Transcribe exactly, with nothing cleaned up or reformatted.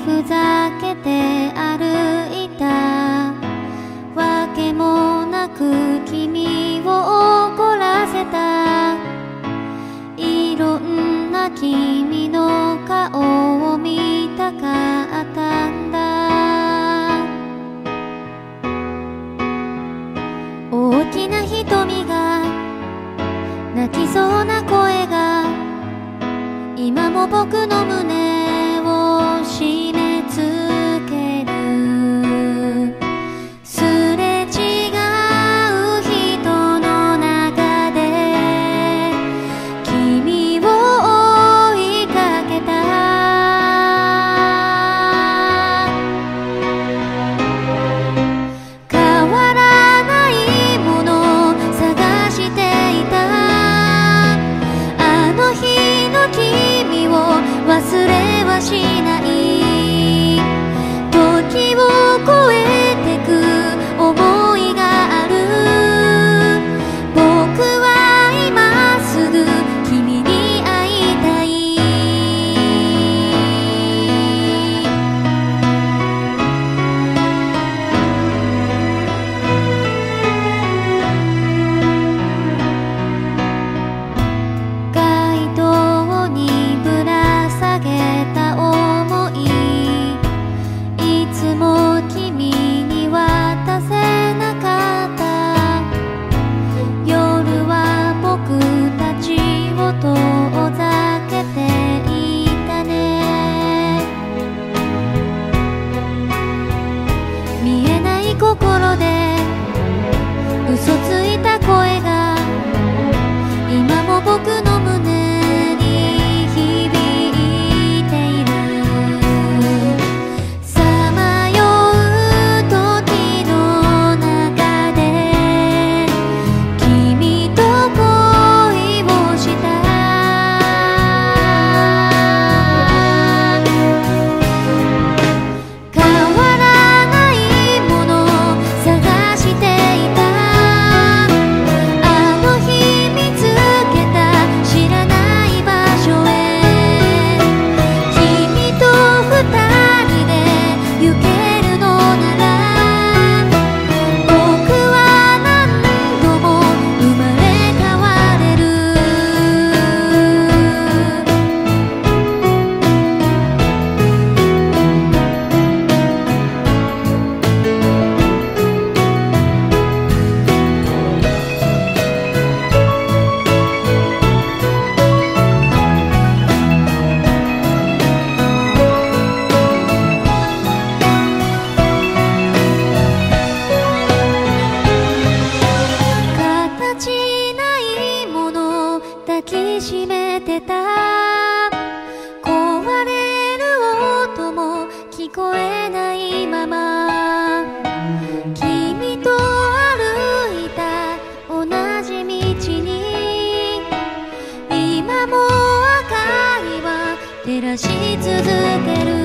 ふざけて歩いたわけもなく君を怒らせた。いろんな君の顔を見たかったんだ。大きな瞳が泣きそうな声が今も僕の胸を締め付ける。すれ違う人の中で君を追いかけた。変わらないものを探していた。あの日の君を忘れはしない。時を超えてく想いがある。僕は今すぐ君に会いたい。街灯にぶら下げた想い、いつも君に渡せなかった。夜は僕たちを遠ざけていたね。見えない心で嘘ついた声が今も僕の胸に響いている。さまよう時の中で君と恋をした。変わらないものを探していた。あの日見つけた知らない場所へ君と二人で行けるのなら、僕は何度も生まれ変われる。形ないものを抱きしめてた。壊れる音も聞こえないまま君と歩いた同じ道に今も明かりは照らし続ける。